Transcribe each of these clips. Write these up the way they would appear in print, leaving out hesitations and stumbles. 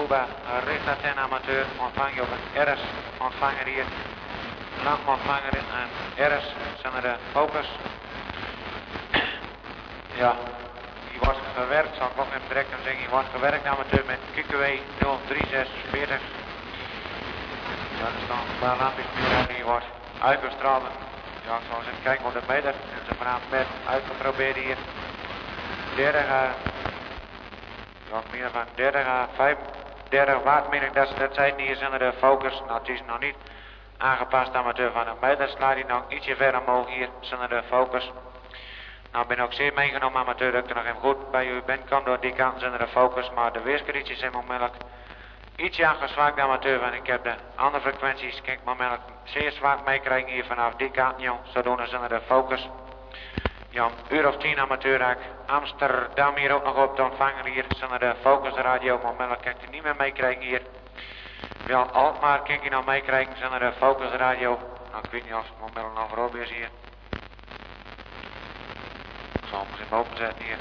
Cuba, Richter 10 amateur, ontvang je op een RS ontvanger hier. Lang ontvanger in een RS, zijn er de focus. Ja, die wordt gewerkt, zal ik ook even direct aan zeggen, die wordt gewerkt amateur met QQW 03640. Ja, er staan een paar lampjes meer en die wordt uitgestraald. Ja, ik zal eens even kijken op de meter. En ze vanavond met uitgeprobeerd hier. 30 ja, meer van 30 à 35 watt, meen ik dat ze dat zijn. Hier zijn er de focus. Nou, het is nog niet aangepast amateur van een meter. Slaat hij nog ietsje verder omhoog. Hier zijn er de focus. Nou, ik ben ook zeer meegenomen amateur dat ik er nog even goed bij u ben. Kom door die kant zijn er de focus. Maar de weerskrietjes zijn onmiddellijk ietsje aangezwakt amateur. Want ik heb de andere frequenties, kijk, onmiddellijk zeer zwak meekrijgen hier vanaf die kant. Joh. Zodoende zijn er de focus. Ja, een uur of 10 amateur raak. Amsterdam hier ook nog op te ontvangen. Hier zijn er de focusradio. Onmiddellijk kan ik er niet meer meekrijgen hier. Wel, Alkmaar kan ik nog meekrijgen. Zijn er de focusradio. Nou, ik weet niet of het onmiddellijk nog voorop is hier. Ik zal hem eens even openzetten hier.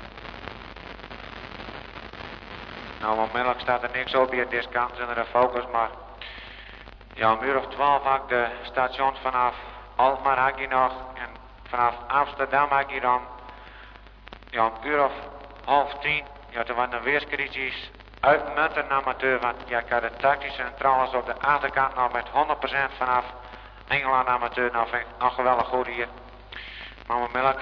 Nou, onmiddellijk staat er niks op hier. Deze kant zijn er de focus, maar ja, een uur of 12 had ik de stations vanaf Alkmaar had ik hier nog. En vanaf Amsterdam had ik hier dan ja, een uur of half 10. Ja, toen waren de weerskrietjes uitmuntend amateur. Want ja, ik had de tactische en trouwens op de achterkant nog met 100% vanaf Engeland amateur. Nou, vind ik nog geweldig goed hier. Maar onmiddellijk.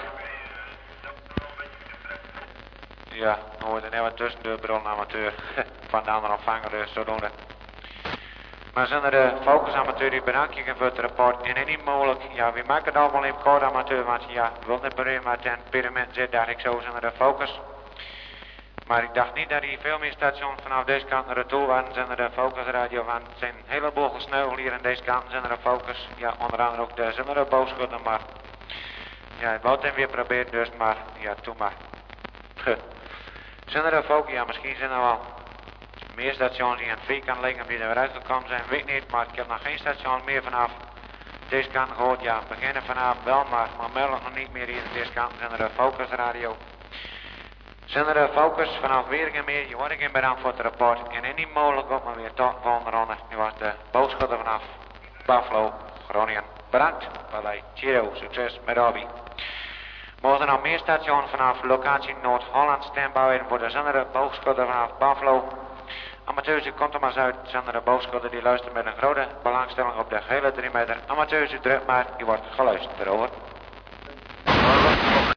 Ja, dan wordt er net wat tussen de bron amateur van de andere ontvanger, dus zodoende. Maar zijn er de focus amateur die bedank je voor het rapport en niet mogelijk. Ja, we maken het allemaal in kort amateur, want ja, we wilden het proberen maar ten pyramid zit, dacht ik zo, zijn er de focus. Maar ik dacht niet dat er veel meer stations vanaf deze kant naar de toe waren, zijn er de focusradio van. Het zijn een heleboel gesneuveld hier aan deze kant, zijn er de focus. Ja, onder andere ook de zijn er de boogschudden, maar ja, het wou het weer proberen dus, maar ja, toen maar. Zijn er de focus? Ja, misschien zijn er wel meer stations die aan het vierkant liggen die er weer uitgekomen zijn, weet ik niet, maar ik heb nog geen stations meer vanaf deze kant gehoord. Ja, beginnen vanavond wel, maar melden nog niet meer hier aan deze kant. Zijn er de focusradio. Zijn er de focus vanaf Weergemeer, je wordt ik in bedankt voor het rapport en niet mogelijk op, maar weer tot de volgende ronde. Nu was de boogschutter vanaf Buffalo, Groningen. Bedankt, bye cheerio, succes met Robbie. Mogen er nog meer stations vanaf locatie Noord-Holland standby voor de zendere boogschutter vanaf Buffalo. Amateurs, u komt er maar eens uit. Zendere boogschutter die luistert met een grote belangstelling op de hele 3 meter. Amateurs, u drukt maar, u wordt geluisterd. Over.